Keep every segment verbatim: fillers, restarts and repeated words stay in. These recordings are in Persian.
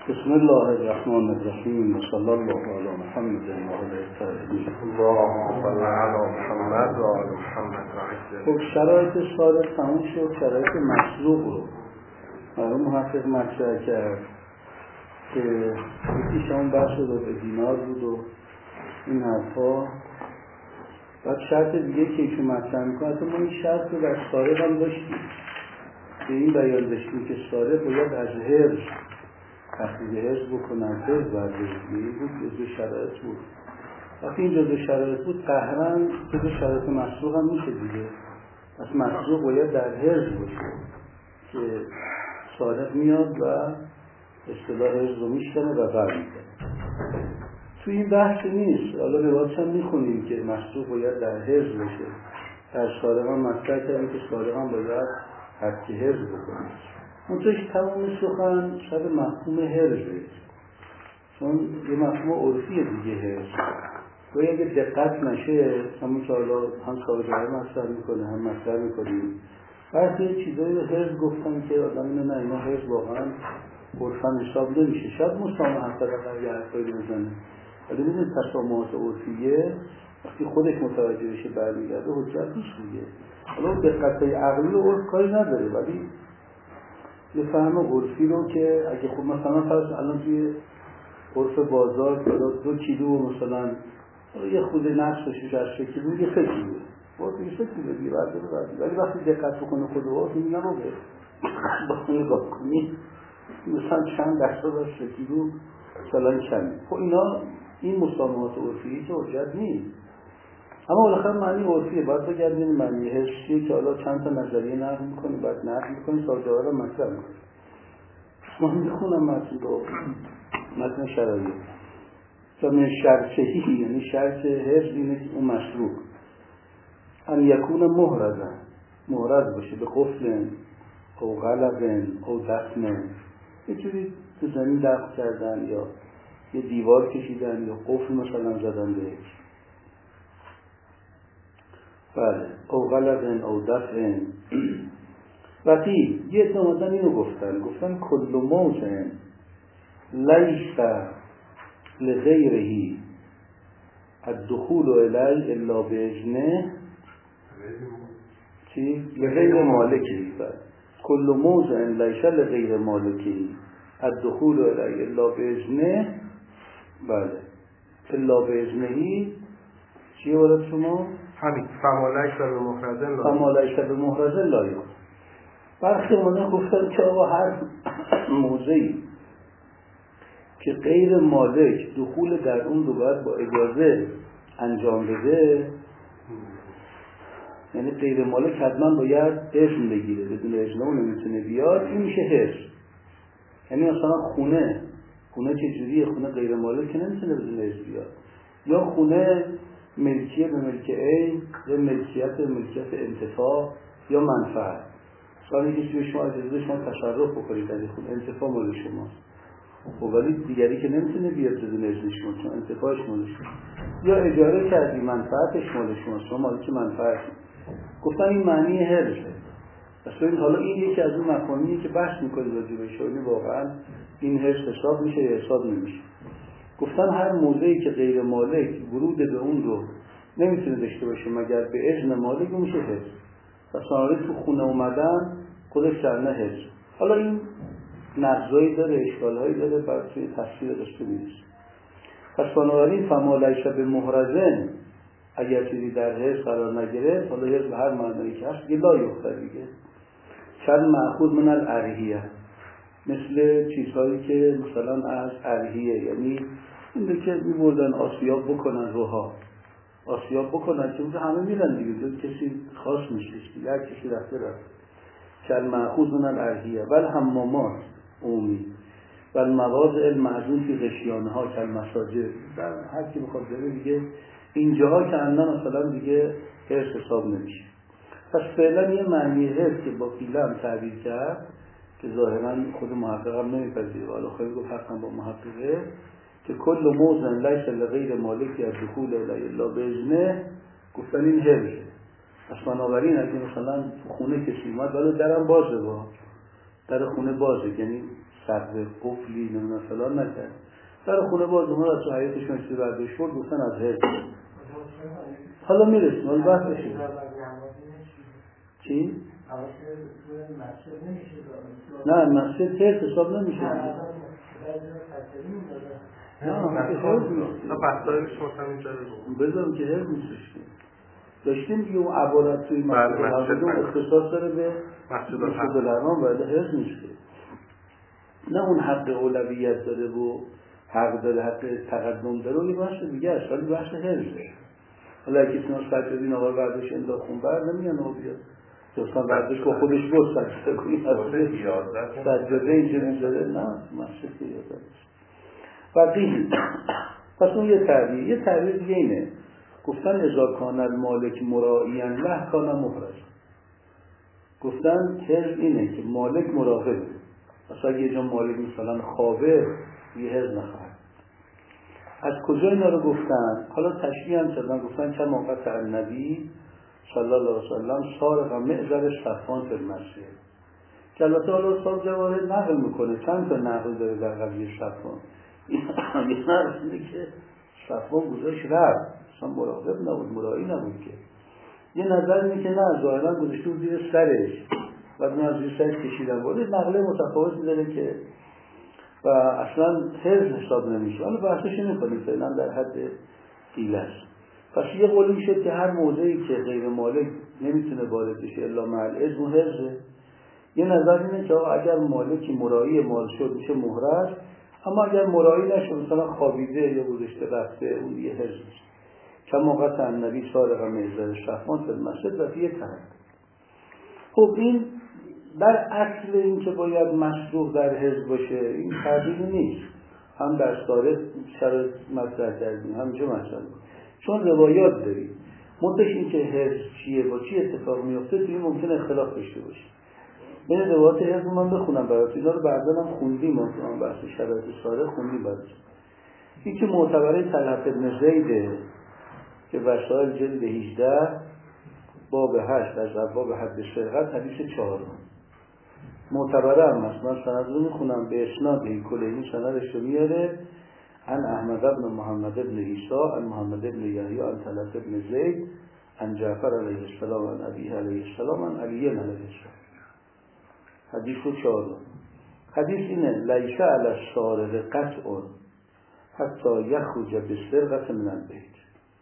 بسم الله الرحمن الرحیم و صلی الله علی محمد و علی الطاهرین. اللهم صل علی محمد و علی محمد. خب شرایط صادق تموم شد، شرایط مصدوق رو مرحوم محقق مطرح کرد که یکیش همون بحث رو به دینار بود و این حرفا. بعد شرط دیگه که ایشون مطرح میکنه، حتی ما این شرط رو در صادق هم داشتیم، به این بیان داشتیم که صادق باید از حرز تحقیق حرز بکنن، حرز برداشتگیری بود، جزو شرایط بود. وقتی این جزو شرایط بود قهرن جزو شرایط مصدوق هم میشه دیگه. پس مصدوق باید در حرز باشه که صادق میاد و اصطلاح حرز رو میشکنه و برمی‌گرده. تو این بحث نیست. حالا روایتش هم میخونیم که مصدوق باید در حرز باشه. در صادق هم مطرح کردیم که صادق هم باید حدی حرز بکنه. منطقش تمام سخن شاید مفهوم حرزه، چون یه مفهوم عرفیه دیگه حرز. و اگه دقت نشه، همون که حالا هم سابقه مطرح میکنه هم مطرح میکنیم، بعضی چیزایی رو حرز گفتن که آدم اینو نه اینا حرز واقعا عرفاً حساب نمیشه. شاید مسامحت در یه حرفایی بزنه، ولی میدونید تسامحات عرفیه وقتی خودش متوجه بشه برمیگرده حجت نیست دیگه. حالا دقت‌های عقلی و عرف کاری نداره، ولی یه فهم عرفی رو که اگه خود مثلا فرض الان توی عرف بازار دو کیلو مثلا یه خود نقص بشه از سه کیلو یه سه کیلو باید یه سه کیلو دیگه برده رو برده، ولی وقتی دقت بکنه خود عرف میگه رو به با نگاه کنی مثلا چند درصد از سه کیلو مثلا کمی. خب اینا این مسامحات عرفی که حجت نیست، اما بالاخره معنی عرفیه. باید بگردیم معنی حسیه که حالا چند تا نظریه نقل میکنیم، بعد نقل میکنیم سازه‌ها رو مطرح میکنیم. من میخونم متن رو، متن شرایط تا من شرطهی، یعنی شرط حفظ اینه که اون مشروع ان یکون محرزن، محرز باشه به قفل او غلبن او دفن، یه جوری تو زمین دفن کردن یا یه دیوار کشیدن یا قفل مثلا زدن بهش، بله، او غلبن او دفن. وقتی یه اتمادن اینو گفتن گفتن کل موزن لیس لغیرهی الدخول الی الا باذنه چی؟ لغیر مالکی. کل موزن لیس لغیر مالکی الدخول الی الا باذنه، بله، الا باذنهی چیه ورد شما؟ همین فما لیس بمحرزن فما لیس بمحرزن لا یکن. برخی اونه گفتن که آقا هر موضعی که غیر مالک دخول در اون رو باید با اجازه انجام بده، یعنی غیر مالک حتما باید اذن بگیره، بدون اذن اون نمیتونه بیاد، این میشه حرز. یعنی مثلا خونه خونه که جوریه، خونه غیر مالک که نمیتونه بدون اذن بیاد، یا خونه ملکیه به ملک عین یا ملکیت به ملکیت انتفاع یا منفعت. مثلا یکی شما اجازه شما تصرف بکنید در خونه، انتفاع مال شماست، خب ولی دیگری که نمیتونه بیاد بدون اذن شما چون انتفاعش مال شما، یا اجاره کردی منفعتش مال شما، شما مالک منفعت. گفتن این معنی حرزه. اصلا حالا این یکی از اون مفاهیمیه که بحث میکنید راجع بهش، یعنی واقعا این حرز حساب میشه یا حساب نمیشه. گفتن هر موضعی که غیر مالک ورود به اون رو نمیتونه داشته باشه مگر به اذن مالک، اون میشه حرز. مثلا تو خونه اومدن خودش درنه حرز. حالا این نقضایی داره، اشکالهایی داره، برای توی تفسیر قصه میرسه. پس بنابراین فما لیس بمحرزن، اگر چیزی در حرز قرار نگرفت، حالا حرز به هر معنایی که هست دیگه لا یفتر دیگه، چند مأخوذ من الارهیه، مثل چیزهایی که مثلا از ارهیه، یعنی این که میبردن آسیاب بکنن روها، آسیاب بکنن که همه میرن دیگه، جز کسی خاص میشه دیگه، هر کسی رفته رفت. چند مأخوذ من الارهیه ول حمامات عمومی و المواضع المعزون فی غشیانها کل مساجد، در هر کی بخواد بره دیگه اینجاها که اندن مثلا دیگه حرز حساب نمیشه. پس فعلا یه معنی حرز که با فیله هم تعبیر کرد که ظاهرا خود محقق هم نمیپذیره، ولی خیلی گفت حقا با محققه که کل موزن لیس لغیر مالکی از دخول الی الا باذنه، گفتن این حرزه. پس بنابراین اگه مثلا خونه کسی اومد ولی درم بازه، با در خونه بازه، یعنی سقف قفلی نمیدونم فلان نکرد. در خونه باز اومد از تو حیاتشون چیزی برداشت برد گفتن از حزب. حالا میرسیم حالا بحث بشید چی؟ نه مسجد ترس حساب نمیشه. نه نه حزب نیست. بذارم که حزب نیستش. داشتیم که اون عبارت توی مسجد الحرام اختصاص داره به مسجد الحرام ولی حزب نیست. نه اون حق اولویت داره و حق داره حق تقدم داره و یه بحث دیگه است ولی بحث حزبه. حالا اگه کسی ناز سجادی ناغار بردش انداخت خون بر نمیگن آقا بیاد دوستان بردش با خودش بود سجاده کنی سجاده اینجا میذاره نه مسجد یادت است و قیل پس اون یه تعبیر یه تعبیر دیگه اینه گفتن اذا کان المالک مراعیا له کان محرز گفتن حزب اینه که مالک مراقبه مثلا اگه یه جا مالک مثلا خوابه یه حزب نخواهد از کجا اینا رو گفتن؟ حالا تشبیه هم کردن گفتن که موقع النبی صلی الله علیه وسلم سارق معذر صفوان فی المسجد که البته حالا صاحب جواهر نقل میکنه چند تا نقل داره در قضیه صفوان یه نقل اینه که صفوان گذاشت رفت اصلا مراقب نبود مراعی نبود که یه نظر اینه که نه ظاهرا گذاشته بود زیر سرش و اون از زیر سرش کشیدن بود نقله متفاوت می‌داره که و اصلا حزب حساب نمیشه حالا بحثش نمی‌کنیم فعلا در حد قیل است پس یه قولی میشه که هر موضعی که غیر مالک نمیتونه وارد بشه الا مع العزم و حرز یه نظر اینه که اگر مالکی مراعی مال شد میشه محرز اما اگر مراعی نشه مثلا خوابیده یا گذاشته رفته اون یه حرز میشه که موقع النبی سارق معذر صفوان فی المسجد و فیه تحت خب این در اصل این که باید مشروع در حزب باشه این تعبیری نیست هم در سارق شرط مطرح کردیم هم چه مطرح چون روایات داریم منتش این که حزب چیه با چی اتفاق میفته توی ممکن اختلاف داشته باشه بین روایات حزب من بخونم برات اینا رو بعداً هم خوندیم من بحث شرایط سارق خوندیم برات این که معتبره طلحة بن زید که وسائل جلد هجده باب هشت از ابواب حد سرقت حدیث چهار معتبره هم هست من سند رو میخونم به اسناد این کلینی سندش رو میاره عن احمد بن محمد بن عیسی عن محمد بن یحیی عن طلحة بن زید عن جعفر علیه السلام عن ابیه علیه السلام عن علی علیه السلام حدیث چهار حدیث اینه لیس علی السارق قطع حتی یخرج بالسرقة من البیت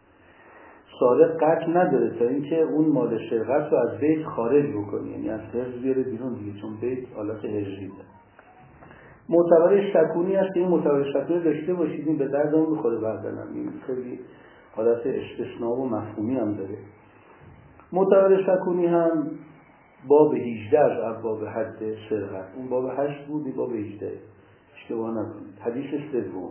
سارق قطع نداره تا اینکه اون مال سرقت رو از بیت خارج بکنه یعنی از حرز بیاره بیرون دیگه چون بیت حالت حرزی ده معتبر شکونی هست که این معتبر شکونی داشته باشید این به درد اون بخوره بردنم این خیلی حالت استثناء و مفهومی هم داره معتبر شکونی هم باب هجده از باب حد سرقت اون باب هشت بود این باب هجده اشتباه نکنید حدیث سوم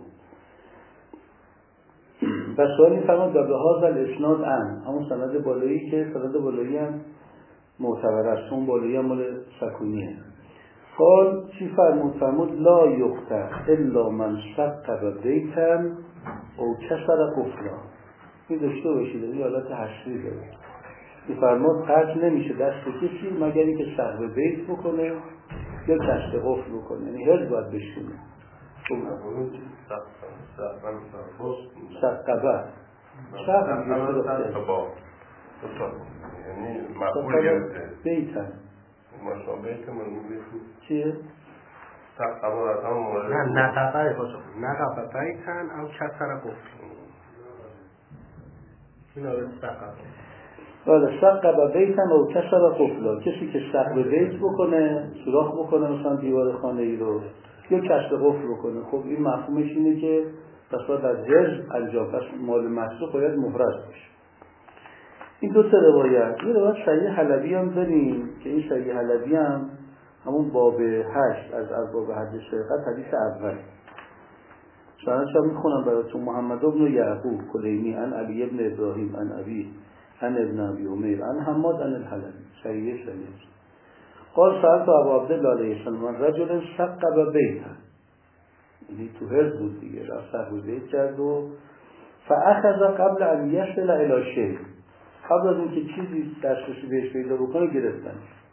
و سوال این فرماد و به هذا الاسناد ان همون سند بالایی که سند بالایی هم معتبر است اون بالایی هم مال سکونیه قال چی فرمود فرمود لا یقطع الا من ثقب بیتا او کسر قفلا این داشته باشید این حالت حصری داره این فرمود قطع نمیشه دست کسی مگر اینکه ثقب بیت بکنه یا کسر قفل بکنه یعنی هرز باید بشونه سقبه سقبه یعنی مقبول گرفته بیتن مشابهت من چیه؟ سقبه هم مورد نه نقبه باشم نقبه بیتن او کسر قفل این آره سقبه بله سقب بیتن او کسر قفلا کسی که سقب بیت بکنه سوراخ بکنه مثلا دیوار خانه ای رو یا کسر قفل بکنه خب این مفهومش اینه که پس باید از حرز انجام پس مال مسروق باید محرز باشه این دو تا روایت یه روایت صحیح حلبی هم داریم که این صحیح حلبی هم همون باب هشت از ابواب حد سرقت حدیث اول سندش هم میخونم براتون محمد بن یعقوب کلینی عن علی ابن ابراهیم عن ابی عن ابن ابی عمیر عن حماد عن الحلبی صحیح صحیح قال سألت ابو عبدالله علیه السلام رجل ثقب بیتا یعنی تو هرز بود دیگه رفت ثقب بیت کرد و فاخذ قبل ان یصل الی شیء قبل از اینکه چیزی دسترسی بهش پیدا بکنه گرفتن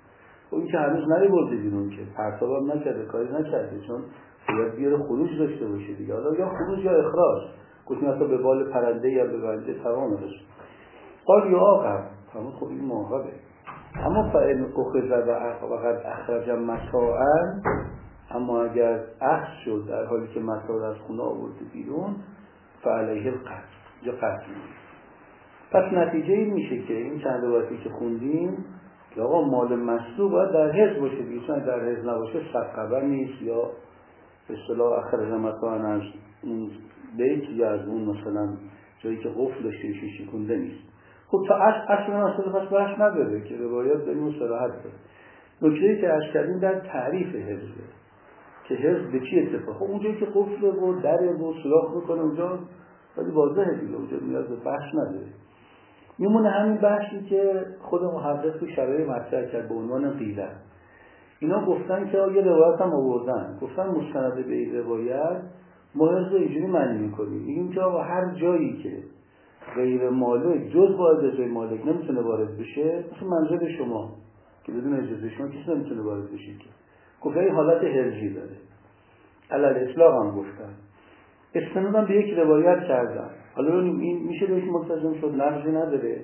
اون که هنوز نیورده بیرون که پرتابم نکرده، کاری نکرده، چون باید بیاره خروج داشته باشه دیگه. حالا یا خروج یا اخراج، گفتیم حتی به بال پرنده یا به بنده توان داشت. قال یا آقا همون خب این معاقبه. اما فعل اخذ و قد اخرج متاعا، اما اگر اخذ شد در حالی که متاع از خونه آورده بیرون، فعلیه القتل، یا قتل. پس نتیجه این میشه که این چند روایتی که خوندیم که آقا مال مسلوب باید در حرز باشه دیگه، چون در حرز نباشه صدقه نیست، یا به اصطلاح اخرج متاعا از اون بیت یا از اون مثلا جایی که قفل داشته بشه شکونده نیست. خب تا اصل مسئله پس بحث نداره که روایات به این صراحت داره. نکته‌ای که عرض کردیم در تعریف حرزه که حرز به چی اتفاق؟ خب اونجایی که قفل و در و سوراخ میکنه اونجا ولی واضحه دیگه، اونجا نیاز به بحث نداره. میمونه همین بحثی که خود محقق تو شرایط مطرح کرد به عنوان قیله. اینا گفتن که یه روایت هم آوردن، گفتن مستند به این روایت ما حرز رو اینجوری معنی میکنیم، میگیم که آقا هر جایی که غیر مالک جز با اجازه مالک نمیتونه وارد بشه، مثل منزل شما که بدون اجازه شما کسی نمیتونه وارد بشه که گفته این حالت حرزی داره. علل اطلاق هم گفتن، استنادم به یک روایت کردن. حالا این میشه بهش ملتزم شد، نقضی نداره.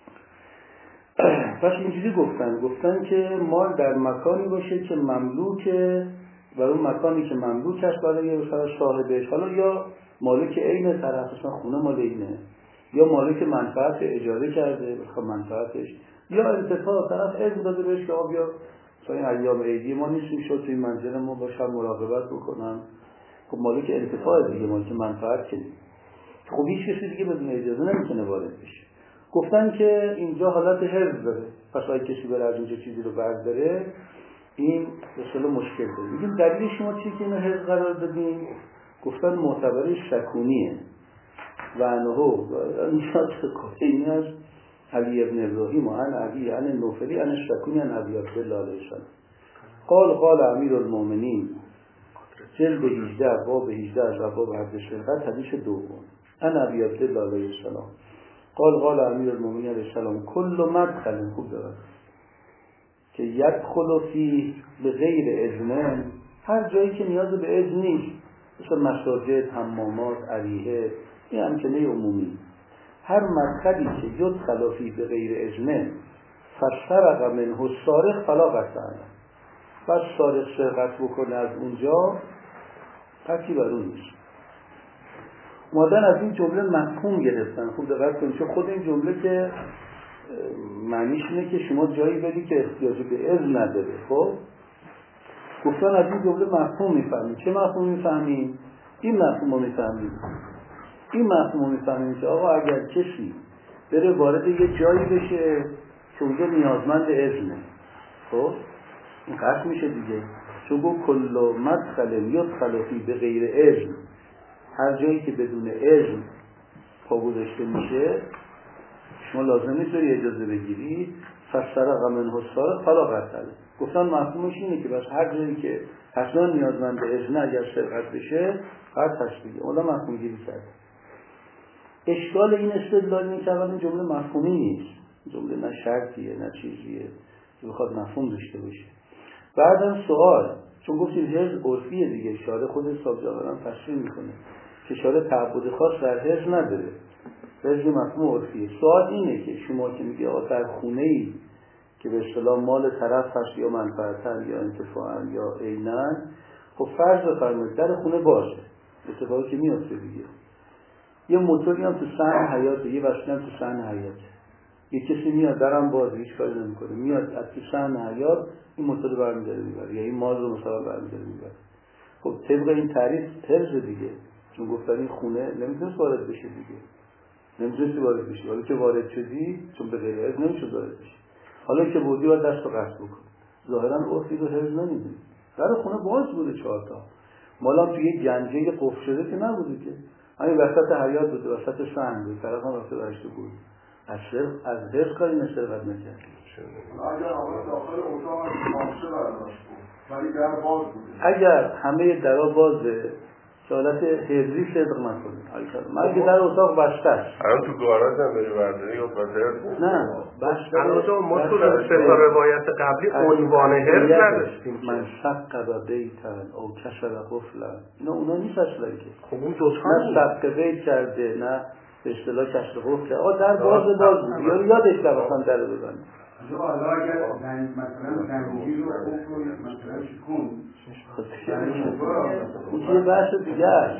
پس اینجوری گفتن گفتن که مال در مکانی باشه که مملوکه و اون مکانی که مملوک است برای مثلا صاحبش، حالا یا مالک عین طرف، مثلا خونه مال اینه، یا مالک منفعت اجاره کرده بخواد منفعتش، یا انتفاع طرف اذن داده بهش که آقا بیا مثلا این ایام عیدی ما نیستیم شد توی منزل ما باشم مراقبت بکنم. خب مالک انتفاع دیگه، مالک منفعت که خب هیچ کسی دیگه بدون اجازه نمیتونه وارد بشه. گفتن که اینجا حالت حرز داره، پس اگه کسی بره از اینجا چیزی رو برداره این اصلا مشکل داره. میگیم دلیل شما چیه که اینو حرز قرار دادیم؟ گفتن معتبر شکونیه و انهو انشاء این از علی ابن ابراهیم و ان عبی ان نوفلی ان شکونی ان عبی عبدالله علیه السلام قال قال امیر المؤمنین جلد هجده باب هجده از باب حد شرقت حدیث دوم ان عبی عبدالله علیه السلام قال قال امیر المؤمنین علیه السلام کل مدخل خوب دارد که یدخل فی به غیر اذن، هر جایی که نیاز به اذن نیست، مثل مساجد، حمامات، عریه، این امکنه عمومی، هر مدخلی که یدخل فی به غیر اذن فسرق منه السارق فلا قطع عنه، بس سارق سرقت بکنه از اونجا قطعی بر اون نیست. اومدن از این جمله مفهوم گرفتن. خوب دقت کنید چون خود این جمله که معنیش اینه که شما جایی بدی که احتیاجی به اذن نداره. خب گفتن از این جمله مفهوم میفهمید. چه مفهوم میفهمید؟ این مفهوم رو میفهمید. این مفهوم رو میفهمید که آقا اگر کسی بره وارد یه جایی بشه که اونجا نیازمند اذنه، خب این قطع میشه دیگه، چون گفت کل مدخل یدخل فی به غیر اذن، هر جایی که بدون اذن پا گذاشته میشه شما لازم نیست بری اجازه بگیری. فسرق منه السارق فلا قطع عنه. گفتن مفهومش اینه که بس هر جایی که حتما نیازمند اذن اگر سرقت بشه قطع هست دیگه. اونا مفهوم گیری کرد. اشکال این استدلال اینه که اول این جمله مفهومی نیست، جمله نه شرطیه نه چیزیه که بخواد مفهوم داشته باشه. بعدم سوال، چون گفتیم حرز عرفیه دیگه، شارع خود حساب جاوران تصریح میکنه که شارع تعبد خاص در حرز نداره، حرز مفهوم عرفیه. سوال اینه که شما که میگه آقا در خونه‌ای که به اصطلاح مال طرف هست یا منفعتن یا انتفاعا یا عینن، خب فرض بفرمایید در خونه باشه، اتفاقی که میفته دیگه، یه موتوری هم تو صحن حیاته، یه وسیله هم تو صحن حیاته، یه کسی میاد درم بازه هیچ کاری نمیکنه، میاد از تو صحن حیات این موتور رو برمی‌داره میبره یا این مال رو مثلا برمی‌داره میبره. خب طبق این تعریف حرز دیگه، چون گفتن این خونه نمیتونست وارد بشه دیگه، نمیتونستی وارد بشی، حالا که وارد شدی چون به غیر اذن نمیشد وارد بشی، حالا که بودی باید دست رو قطع بکن. ظاهرا عرفی رو حرز نمیدونی، در خونه باز بوده چهار تا مالام توی یه گنجه قفل شده که نبوده که، همین وسط حیات بوده، وسط صحن بود، طرف هم وسط برشت بود، از سرق از حرز کاری نسرقت نکرد. اگر آقا داخل اتاق از مامشه برداشت بود ولی در باز بوده، اگر همه درها بازه که حالت حرزی صدق نکنید. من که در اتاق بسته است. الان تو گاراژ هم بری برداری یا برداری؟ نه بسته. الان ما تو سه روایت قبلی عنوان حرز نداشتیم. من شق بیتن او کسر قفلن. اینا اونا نیست اصلا که. خب اون دو تا نه شق بیت کرده نه به اصطلاح کسر قفل. آقا در باز باز بود. یا یادش نباشن در بزنه. حالا اگر مثلا زنجیر رو قفل مثلا شکون اون یه بحث دیگه است.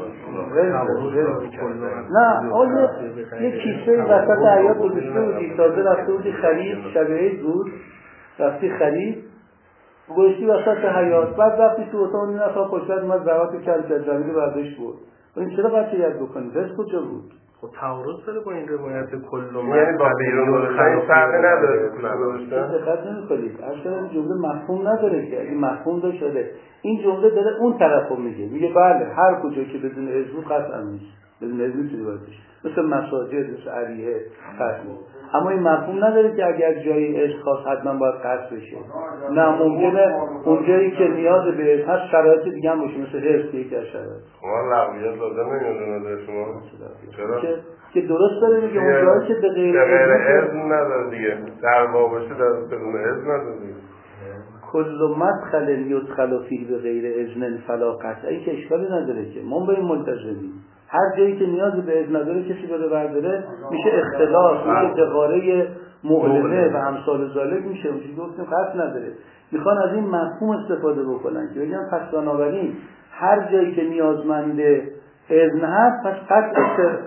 نه آیا یه کیسه وسط حیاط گذاشته بودی، تازه رفته بودی خرید، شب عید بود، رفتی خرید گذاشتی وسط حیاط، بعد رفتی تو اتاق این نفر پشت اومد زحمت کرد که زمین برداشت بود. این چرا قطعیت بکنی؟ دست کجا بود؟ خب تعارض داره با این روایت کل یعنی با بیرون خیلی فرقی نداره. دقت نمی‌کنید. اصلا این جمله مفهوم نداره که اگه مفهوم داشت شده. این جمله داره اون طرفو میگه. میگه بله هر کجا که بدون اذن قطعا نیست. بدون اذن میتونی وارد مثل مساجد، مثل عریه قطع نیست. اما این مفهوم نداره که اگر جایی عشق خاص حتما باید قطع بشه. نه ممکنه اون جایی که نیاز به عشق هست شرایط دیگه هم باشه، مثل حرص که یکی از شرایط. ما لغویت لازم نمیاد شما. چرا؟ که که درست داره میگه اون جایی که به غیر اذن نداره دیگه. در واقع در بدون اذن نداره دیگه. کل مدخل یدخل فیه به غیر اذن فلا قطع. این که اشکالی نداره که ما به این ملتزمیم. هر جایی که نیاز به اذن نداره کسی بره برداره میشه اختلاس، میشه دقاره معلمه و امثال ذالک میشه. اونجوری گفتیم قطع نداره. میخوان از این مفهوم استفاده بکنن که بگن پس بنابراین هر جایی که نیازمند اذن هست پس قطع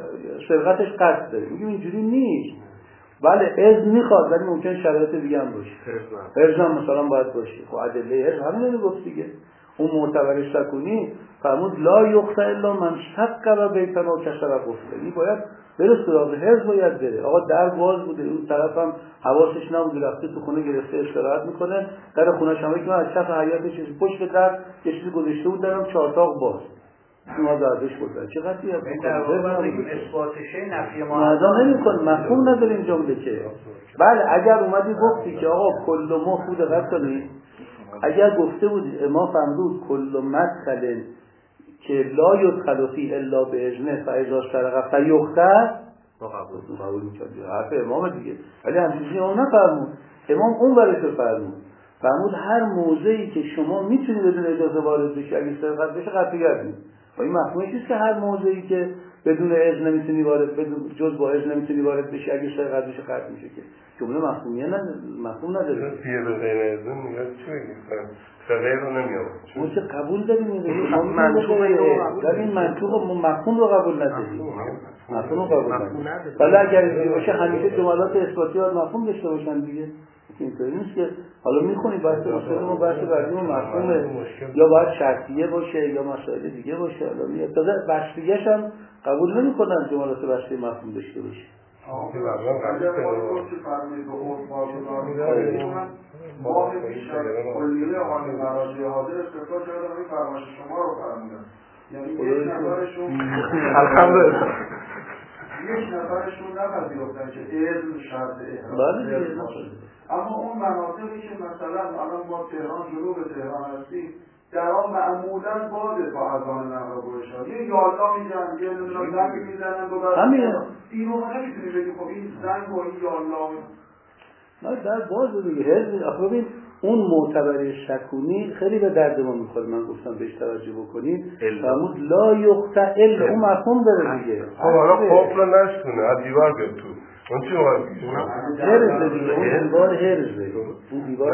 سرقتش قطع داره. میگیم اینجوری نیست. بله اذن میخواد ولی ممکن شرایط دیگه هم باشه. اذن مثلا باید باشه. خب ادله اذن همین رو گفت دیگه. اون معتبر سکونی فرمود لا یقطع الا من شق و بیتن و کسر قفل. این باید بره سراغ حرز باید بره. آقا در باز بوده اون طرف هم حواسش نبوده رفته تو خونه گرفته استراحت میکنه. در خونه‌ش هم که از کف حیاط چیزی پشت در یه چیزی گذاشته بود درم چهارتاق باز. ما دردش بود. چقدر دیگه در واقع بگیم اثباتشه نفی ما معنا نمی‌کنه. مفهوم نداره این جمله که. بله اگر اومدی گفتی که آقا کل ما خود دقت کنید، اگر گفته بودی ما فهمید کل مدخل که لا یدخل فیه الا باذن فاذا سرق فیقطع ما قبول قبول می‌کردیم. حرف امام دیگه. ولی همچنین امام نفرمود. امام اون برای تو فرمود. فرمود هر موضعی که شما میتونید بدون اجازه وارد بشی اگه سرقت بشه قطعیت نیست. و این مفهومش نیست که هر موضعی که بدون اذن نمیتونی وارد بدون جز با اذن نمیتونی وارد بشی اگه سرقت بشه قطع میشه که جمله مفهومیه نه مفهوم نداره. فیه به غیر اذن میگه چی میگه؟ غیر رو نمیاد. ما که قبول داریم این منطوق ولی این منطوق مفهوم رو قبول نداریم. مفهوم رو قبول نداریم. ولی اگر اینجوری باشه همیشه جملات اثباتی ها مفهوم داشته باشن دیگه. اینطوری نیست که حالا میخونید بحث اصول ما بحث بعدی ما مفهومه یا باید شرطیه باشه یا مسائل دیگه باشه. حالا میاد تازه بحثیش هم قبول نمی‌کنن جملات بحثی مفهوم داشته باشه. آه اگر ما گفت فرمایید به خود واجبان ما بیشتر کلیه آن مراجع حاضر استفاده کردن این فرمایش شما رو فرمودن. یعنی یک نفرشون الحمدلله یک نفرشون نپذیرفتن که اذن شرط بله اما اون مناطقی که مثلا الان ما تهران جنوب تهران هستیم در آن معمولاً بازه تا اذان نماز گوشا یه یالا میزنن یه نمیدونم زنگ میزنن دو بر همین اینو ما نمیتونیم بگیم خب این زنگ و این یالا نه در باز دیگه هر آخه ببین اون معتبر سکونی خیلی به درد ما میخوره. من گفتم بهش توجه بکنید فرمود لا یقطع الا اون مفهوم داره دیگه. خب حالا قفل نشونه از دیوار بیاد تو اون چی باید بگیم؟ هرزه دیگه اون دیوار هرزه اون دیوار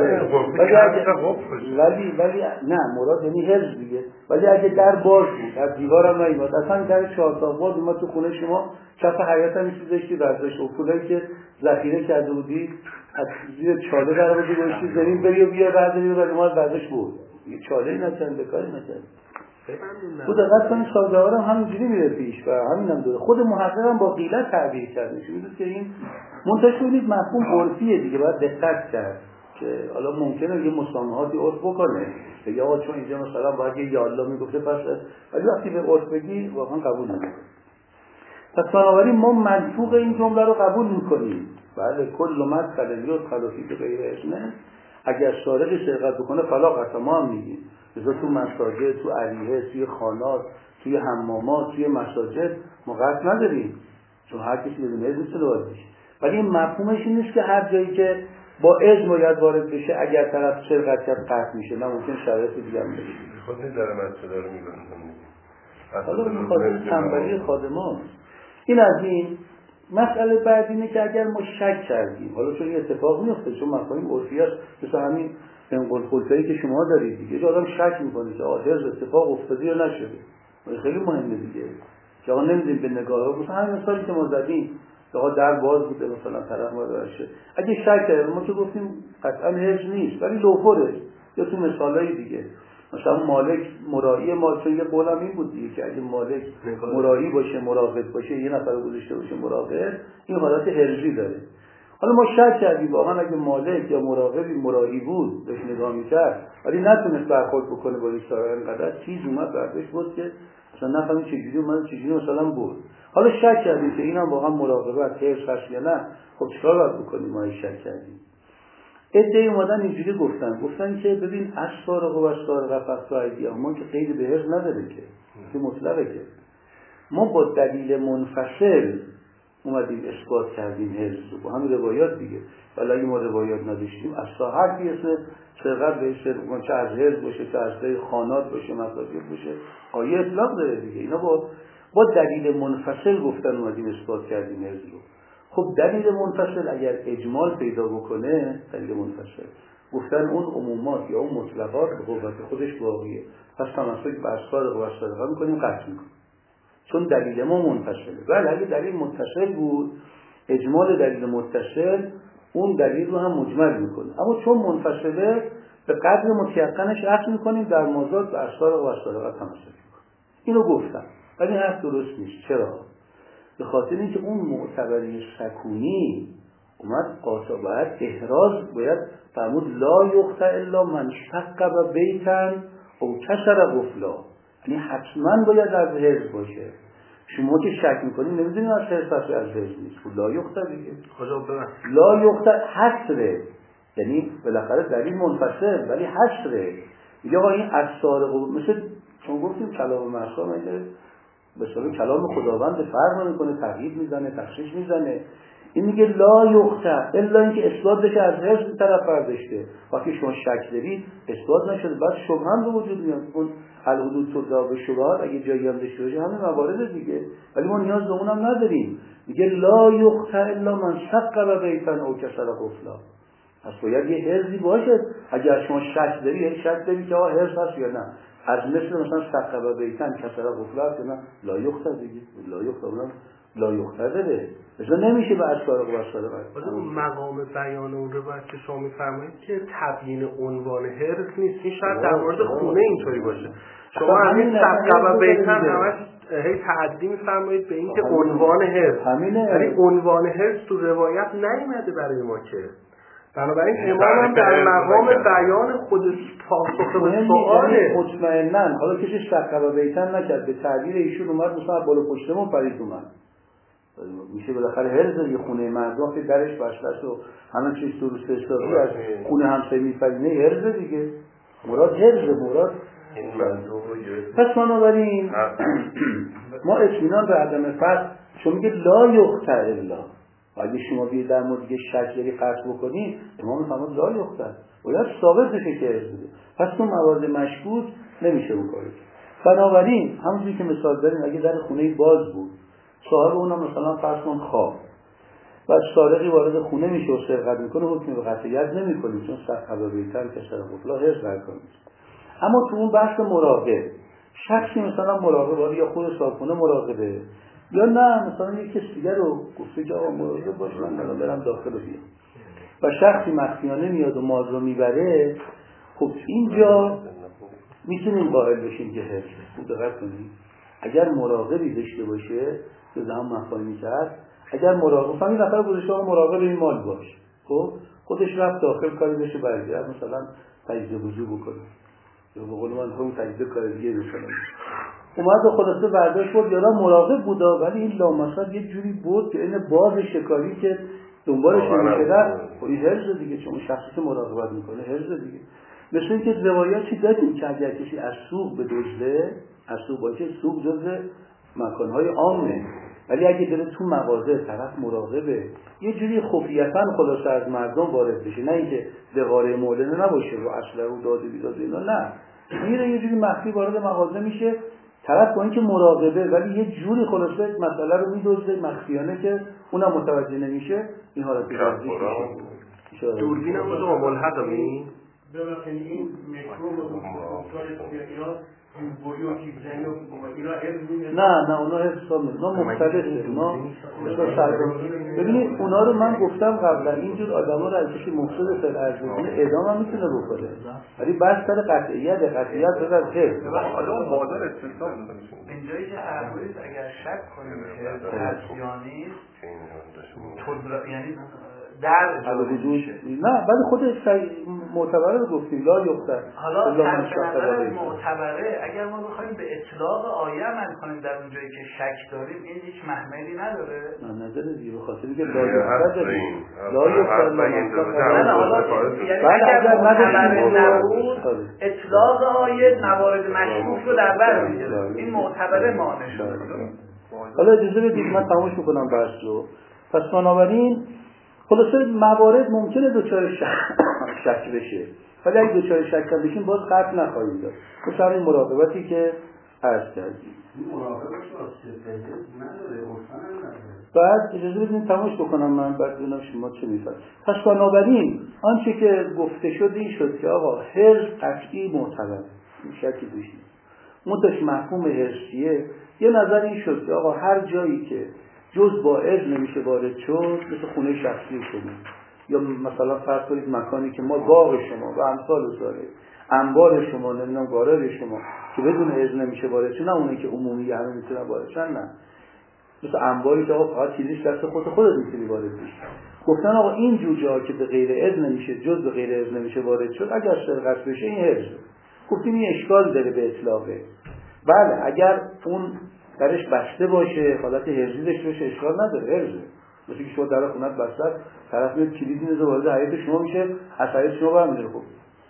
ولی ولی نه مراد یعنی هرز دیگه. ولی اگه در باز بود از دیوارم نیومد اصلا در چهار تا باز اومد تو خونه شما کف حیاط هم چیزی داشتی برداشت اصولی که ذخیره کرده بودی از زیر چاله در آوردی گذاشتی زمین بری و بیا برداری و بعد اومد برداشت بود. یه چاله‌ای نکرد بکاری نکرد. خود دقت کنید سازگار هم همینجوری میره پیش و همین هم دوره. خود محقق هم با قیلت تعبیر کرده میشه که این منتش کنید مفهوم عرفیه دیگه باید دقت کرد که حالا ممکنه یه مسامحاتی عرف بکنه بگه آقا چون اینجا مثلا باید یه یالا میگفته پس ولی وقتی به عرف بگی واقعا قبول نمیکنه. پس بنابراین ما منطوق این جمله رو قبول میکنیم. بله کل مدخل یدخل فیه به غیر اذن اگر سارق سرقت بکنه فلا قطع ما هم میگیم. مثلا تو مساجد، تو عریه، توی خانات، توی حمامات، توی مساجد ما قطع نداریم، چون هر کسی بدون اذن میتونه وارد بشه. ولی این مفهومش این نیست که هر جایی که با اذن باید وارد بشه اگر طرف سرقت کرد قطع میشه. نه، ممکن شرایط دیگه هم بشه. خود نداره مسجد رو میگن. حالا این خاطر تنبلی خادمان. این از این. مسئله بعد اینه که اگر ما شک کردیم، حالا چون این اتفاق میفته، چون مفاهیم عرفی است، مثل همین انقل خلطه‌ای که شما دارید دیگه، یه آدم شک میکنه که آخر اتفاق افتاده یا نشده. خیلی مهمه دیگه که آقا نمیدیم به نگاه، مثلا همین مثالی که ما زدیم که آقا در باز بوده مثلا طرف ما داشته، اگه شک کردیم ما که گفتیم قطعا هرج نیست ولی لوفره، یا تو مثالای دیگه مثلا مالک مرایی ما، چون یه قولم این بود دیگه که اگه مالک مرایی باشه، مراقب باشه، یه نفر گذاشته باشه مراقب، این حالت هرجی داره. حالا ما شک کردیم واقعا اگه مالک یا مراقبی مرایی بود بهش نگاه میکرد ولی نتونست برخورد بکنه با اشاره اینقدر چیز اومد برداشت بود که اصلا نفهمیم چجوری اومد چجوری مثلا بود. حالا شک کردیم که اینم واقعا مراقبت هرج هست یا نه، خب چیکار باید بکنیم؟ ما شک کردیم. ادعای اومدن اینجوری گفتن گفتن که ببین اسارق و اسارق فقط ایدیهما که قید به هرج نداره که که مطلقه، که ما با دلیل منفصل اومدیم اثبات کردیم هرج رو با همین روایات دیگه. ولی اگه ما روایات نداشتیم اصلا هر کی اسم سرقت به اسم چه از هرج باشه چه از خانات باشه مساجد باشه آیه اطلاق داره دیگه. اینا با با دلیل منفصل گفتن اومدیم اثبات کردیم هرج رو. خب دلیل منفصل اگر اجمال پیدا بکنه، دلیل منفصل گفتن اون عمومات یا اون مطلقات به قوت خودش باقیه، پس تمسک به اسارق و اسارقه میکنیم قطع میکنیم چون دلیل ما منفصله. ولی اگه دلیل متصل بود اجمال دلیل متصل اون دلیل رو هم مجمل میکنه، اما چون منفصله به قدر متیقنش اخذ میکنیم در موضوع به اسارق و اسارقه تمسک میکنیم. اینو گفتم ولی این حرف درست نیست. چرا؟ به خاطر اینکه اون معتبری سکونی اومد قاطع باید احراز باید فرمود لا یقطع الا من شقب بیتن او کسر غفلا، یعنی حتما باید از هرج باشه. شما که شک میکنید نمیدونید از هرج پس از هرج نیست، لا یقطع دیگه لا یقطع حصره، یعنی بالاخره دلیل منفصل ولی حصره. میگه آقا این اسارق مثل چون گفتیم کلام معصوم اینه به صورت کلام خداوند فرق نمیکنه، تغییر میزنه، تخصیص میزنه. این میگه لا یقطع الا اینکه اثبات بشه از هرج به طرف برداشته. وقتی شما شک دارید اثبات نشده بعد شبهه هم به وجود میاد. اون الحدود ترجع به شبهات اگه جایی هم داشته باشه همین موارد دیگه، ولی ما نیاز به اونم نداریم. میگه لا یقطع الا من شقب بیتن او کسر غفلا، پس باید یه هرزی باشه. اگر شما شک داری یعنی شک داری که آقا هرز هست یا نه، از مثل مثلا شقب بیتن کسر غفلا که نه لا یقطع دیگه لا یقطع اونم لا یقطع داره مثلا نمیشه به اسارق و اسارقه. اون مقام بیان اون روایت که شما میفرمایید که تبیین عنوان هرز نیست، این شاید در مورد خونه اینطوری باشه. شما همین شقب بیتن همش هی تعدی میفرمایید به اینکه عنوان هرز، ولی عنوان هرز تو روایت نیامده برای ما که، بنابراین امام هم در مقام بیان خود پاسخ به سواله مطمئنن. حالا کسی شقب بیتن نکرد، به تعبیر ایشون اومد مثلا بالا پشتمون پرید اومد، میشه بالاخره هرز یه خونه مردم که درش بسته و همه چیز درست حسابی از خونه همسایه میپرینه هرز دیگه، مراد هرز مراد این منظور رو گرفت. پس بنابراین ما اطمینان به عدم فرق، چون میگه لا یقطع الا، اگه شما بیاید در مورد یه شک داری قطع بکنید امام میفرماد لا یقطع، باید ثابت بشه که هرز بوده، پس تو موارد مشکوک نمیشه بکنید. بنابراین همونجوری که مثال داریم اگه در خونه باز بود صاحب اونم مثلا فرض کن خواب و سارقی وارد خونه میشه و سرقت میکنه حکم به قطع ید نمی‌کنیم چون شقب بیتن کسر غفلا هرز برکنیم. اما تو اون بحث مراقب شخصی مثلا مراقب یا خود صاحب مراقبه یا نه مثلا یک کسی دیگه رو گفته که آقا مراقب باش من الان برم داخل رو بیام و شخصی مخفیانه میاد و مال رو میبره، خب اینجا میتونیم قائل بشیم که هرز. خوب دقت کنید اگر مراقبی داشته باشه که هم مفاهیمی کرد، اگر مراقب همین نفر گذاشته آقا مراقب این مال باش، خب خودش رفت داخل کاری بشه برگرد مثلا تجزیه وضو بکنه یا به قول من هم تجزیه کار دیگه مثلا اومد و خلاصه برداشت بود یارا مراقب بودا، ولی این لامصب یه جوری بود که این باز شکاری که دنبالش نمی‌شد خب این هرز دیگه، چون شخصی که مراقبت میکنه هرز دیگه. مثل اینکه روایاتی داریم که اگر کسی از سوق به دزده از سوق باشه، سوق جزء مکانهای عامه، ولی اگه داره تو مغازه طرف مراقبه یه جوری خفیتاً خلاصه از مردم وارد بشه، نه اینکه دقاره مولنه نباشه و اصلا رو داده بیداده اینا، نه میره یه جوری مخفی وارد مغازه میشه، طرف با اینکه مراقبه ولی یه جوری خلاصه مسئله رو میدوزه مخفیانه که اونم متوجه نمیشه. این حالت ورزش میشه. دوربین هم بوده ملحق می ببخشید این میکروب و کنترل اینا نه نه اونا حساب نیست، اونا مختلفه، اونا مثلا سرگاه. ببینید اونا رو من گفتم قبلا، اینجور آدم ها رو از کسی مفسد فعل ارز بکنه اعدام هم میتونه بکنه، ولی بس سر قطعیت قطعیت بذار از حفظ آدم بازار استثناء اینجایی که فرمودید اگر شک کنیم که هرسیانی یعنی در نه ولی خود معتبره رو گفتیم لا یختر. حالا نظر معتبره اگر ما بخوایم به اطلاق آیه عمل کنیم در اونجایی که شک داریم این هیچ محملی نداره؟ نه نظر دیگه بخاطر که لا یختر داریم لا یختر نه حالا یعنی اگر معتبره نبود اطلاق آیه موارد مشکوک رو در بر میگیره، این معتبره مانع شده. حالا اجازه بدید من تموش میکنم بحث رو. پس بنابراین خلاصه موارد ممکنه دوچار شک بشه، ولی اگه دوچار شک بشیم باز قطع نخواهیم داشت. مثلا این مراقبتی که عرض کردیم. این مراقبت واسطه نداره، اصلا نداره. بعد اجازه بدین تماش بکنم من، بعد ببینم شما چه میفهمید. پس بنابراین آنچه که گفته شد این شد که آقا حرز قطعی معتبر، شکی توش نیست. منتش مفهوم حرز چیه؟ یه نظر این شد که آقا هر جایی که جز با اذن نمیشه وارد شد، مثل خونه شخصی شما، یا مثلا فرض کنید مکانی که ما باغ شما و امثال داره، انبار شما، نمیدونم گاراژ شما که بدون اذن نمیشه وارد شد، نه اونی که عمومی همه میتونن وارد شن، نه مثل انباری که آقا فقط چیزیش دست خود خودت میتونی وارد بشی. گفتن آقا این جور جاها که به غیر اذن نمیشه، جز به غیر اذن نمیشه وارد شد، اگر سرقت بشه این حرز. گفتیم این اشکال داره به اطلاقه. بله اگر اون درش بسته باشه، حالت حرزی داشته باشه، اشکال نداره، حرزه. مثل که شما در خونت بسته، طرف میاد کلید میزنه وارد حیاط شما میشه، از حیاط شما برمی‌داره. خب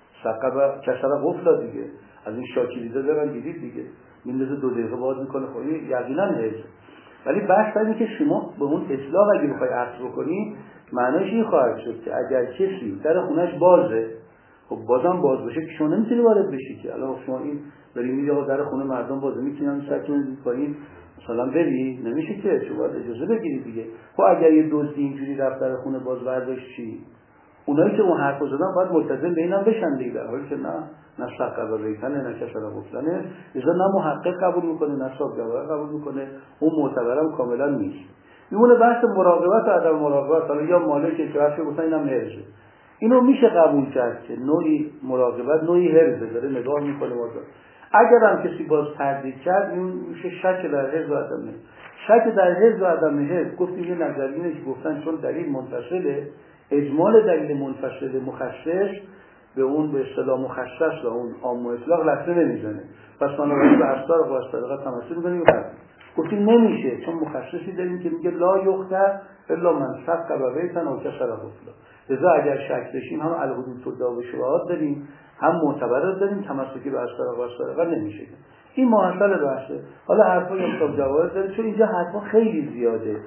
سقب کسر قفل دیگه، از این شاکلیدا دارن دیدید دیگه، میندازه دو دقیقه باز میکنه، خب این یقینا حرزه. ولی بحث اینه که شما به اون اطلاق اگه بخوای عکس بکنی، معناش این خواهد شد که اگر کسی در خونش بازه، خب بازم باز باشه که شما نمیتونی وارد بشی که الان شما این داری میگی آقا در خونه مردم بازه میتونن سکون پایین مثلا بری، نمیشه که شما باید اجازه بگیری دیگه. خب اگر یه دزدی اینجوری رفت در خونه باز برداشت چی؟ اونایی که اون حرفو زدن باید ملتزم به اینم بشن دیگه، در حالی که نه نه سقط ریتنه نه کشر گفتنه، اذا نه محقق قبول میکنه نه صاحب جواهر قبول میکنه، اون معتبرم کاملا نیست. میمونه بحث مراقبت و عدم مراقبت. حالا یا مالک که حرفی گفتن اینم هرزه، اینو میشه قبول کرد که نوعی مراقبت نوعی هرزه، داره نگاه میکنه واسه. اگر هم کسی باز تردید کرد این میشه شک در هرز و عدم هرز. شک در هرز و عدم هرز گفتیم یه نظریه که گفتن چون دلیل منفصله، اجمال دلیل منفصل مخصص به اون به اصطلاح مخصص و اون عام و اطلاق لطمه نمیزنه، پس بنابراین به اصدار و اصطلاحات تمثیل می‌کنیم. گفتیم نمیشه، چون مخصصی داریم که میگه لا یخته الا من سقط و بیتن و کسر غفلا. لذا اگر شک بشیم هم الحدود تدعا و شبهات داریم، هم معتبرات داریم، تمسکی به اصدار و اصطلاحات نمیشه. این محصل بحثه. حالا حرفای استاد جواهر داریم، چون اینجا حرفا خیلی زیاده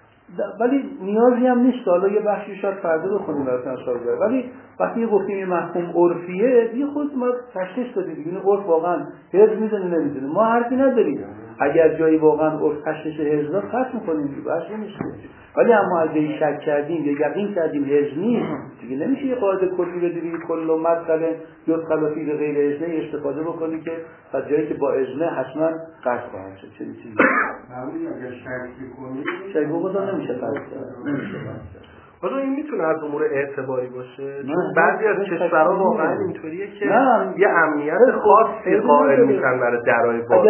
ولی نیازی هم نیست. حالا یه بخشی شاید فردا بخونیم براتون اصلا، ولی وقتی گفتیم این مفهوم عرفیه دیگه خود ما تشخیص دادیم دیگه. عرف واقعا حرز میدونه نمیدونه، ما حرفی نداریم. اگر جایی واقعا عرف تشخیص حرز داد خاص میکنیم دیگه، بحث نیست. ولی اما اگه شک کردیم یا یقین کردیم حرز نیست دیگه، نمیشه یه قاعده کلی بدونی کل مدخل یدخل فی غیر اذن استفاده بکنی که از جایی که با اذن حتما قصد خواهد شد. چه چیزی معمولی اگر شک می‌کنی شک بگذار نمیشه قصد کرد، نمیشه قصد. حالا این میتونه از امور اعتباری باشه، چون بعضی از کشورها واقعا اینطوریه که یه امنیت خاصی قائل میشن برای درای باز.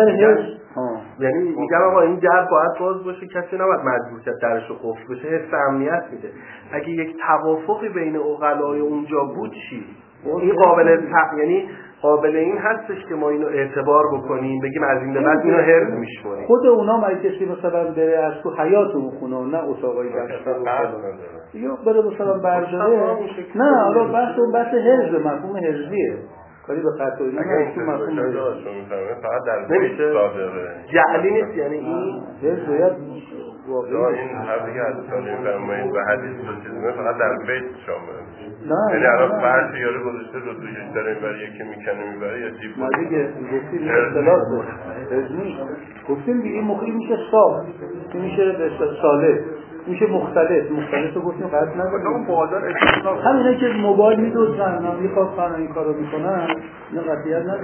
یعنی میگم آقا این در باید باز باشه، کسی نباید مجبور کرد درش رو قفل بشه، حس امنیت میده. اگه یک توافقی بین عقلای اونجا بود چی؟ این قابل تق... یعنی قابل این هستش که ما اینو اعتبار بکنیم، بگیم از این به بعد اینو حرز میشمونیم. خود اونا مگه کسی مثلا بره از تو حیات اون خونه نه اتاقای بچه‌ها یا بره مثلا برداره، نه حالا بحث اون بحث حرز، مفهوم حرزیه. کاری به قطع و اینا نه تو مفهوم فقط در بیت صادره جعلی نیست یعنی این حزب باید واقعا این حرفی که از سالی فرمایید و حدیث و چیزمه فقط در بیت شامل نه یعنی الان فرش یاره گذاشته رو دویش داره میبره یکی میکنه میبره یا جیب ما دیگه گفتیم این اختلاف حزمی گفتیم دیگه این مخیل میشه صاف این میشه ساله میشه مختلف مختلف رو گفتیم قطع نداریم بازار اصلاف همینه که موبایل میدوزن میخواد کنن این کارو میکنن اینا قطعیت نداره